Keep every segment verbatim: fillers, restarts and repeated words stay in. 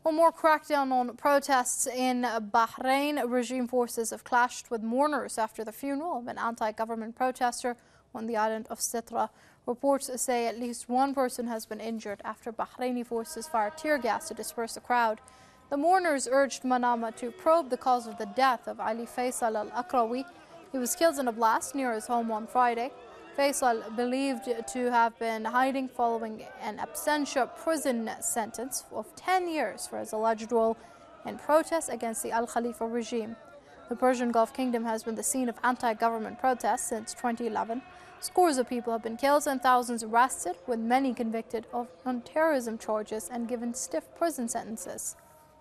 Well, more crackdown on protests in Bahrain. Regime forces have clashed with mourners after the funeral of an anti-government protester on the island of Sitra. Reports say at least one person has been injured after Bahraini forces fired tear gas to disperse the crowd. The mourners urged Manama to probe the cause of the death of Ali Faisal al-Akrawi. He was killed in a blast near his home on Friday. Faisal, believed to have been hiding following an absentia prison sentence of ten years for his alleged role in protests against the Al Khalifa regime. The Persian Gulf Kingdom has been the scene of anti-government protests since twenty eleven. Scores of people have been killed and thousands arrested, with many convicted of non-terrorism charges and given stiff prison sentences.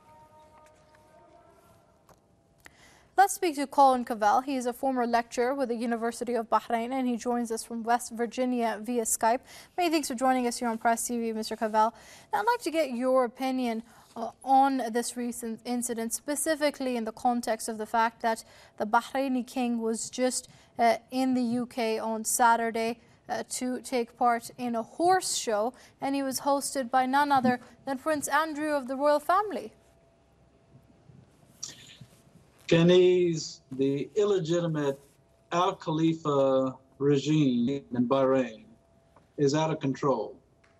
Let's speak to Colin Cavell. He is a former lecturer with the University of Bahrain, and he joins us from West Virginia via Skype. Many thanks for joining us here on Press T V, Mister Cavell. Now, I'd like to get your opinion uh, on this recent incident, specifically in the context of the fact that the Bahraini king was just uh, in the U K on Saturday uh, to take part in a horse show, and he was hosted by none other than Prince Andrew of the royal family. Chinese, the illegitimate Al Khalifa regime in Bahrain is out of control.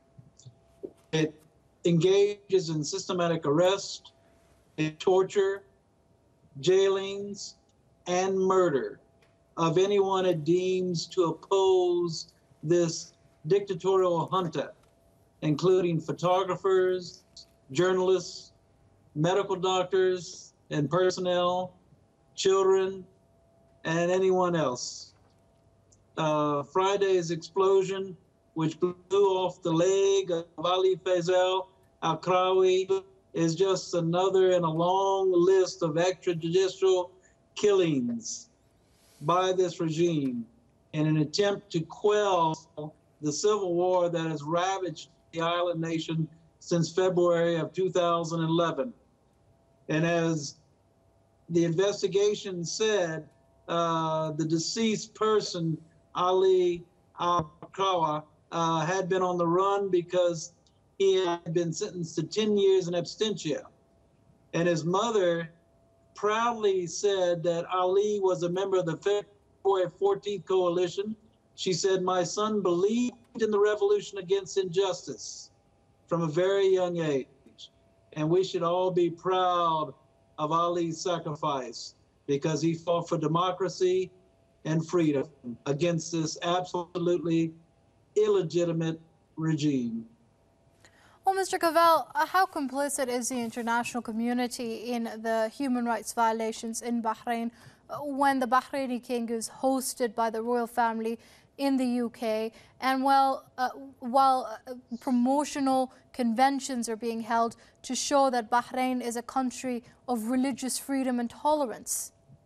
It engages in systematic arrest, torture, jailings, and murder of anyone it deems to oppose this dictatorial junta, including photographers, journalists, medical doctors and personnel, children, and anyone else. Uh, Friday's explosion, which blew off the leg of Ali Faisal al-Akrawi, is just another in a long list of extrajudicial killings by this regime in an attempt to quell the civil war that has ravaged the island nation since February of two thousand eleven. And as the investigation said, uh, the deceased person, Ali al-Akrawi, uh, had been on the run because he had been sentenced to ten years in absentia. And his mother proudly said that Ali was a member of the February fourteenth coalition. She said, "My son believed in the revolution against injustice from a very young age. And we should all be proud of Ali's sacrifice because he fought for democracy and freedom against this absolutely illegitimate regime." Well, Mister Cavell, uh, how complicit is the international community in the human rights violations in Bahrain uh, when the Bahraini king is hosted by the royal family in the U K, and while, uh, while uh, promotional conventions are being held to show that Bahrain is a country of religious freedom and tolerance?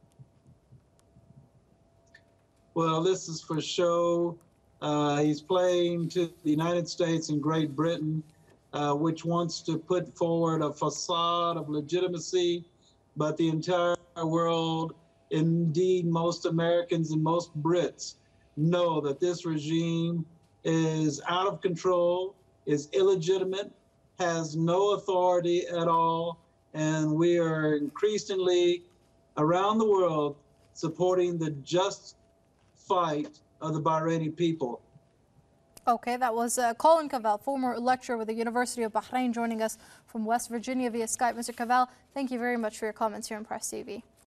Well, this is for show. Uh, he's playing to the United States and Great Britain, uh, which wants to put forward a facade of legitimacy, but the entire world, indeed most Americans and most Brits, know that this regime is out of control, is illegitimate, has no authority at all, and we are increasingly around the world supporting the just fight of the Bahraini people. Okay, that was uh, Colin Cavell, former lecturer with the University of Bahrain, joining us from West Virginia via Skype. Mister Cavell, thank you very much for your comments here on Press T V.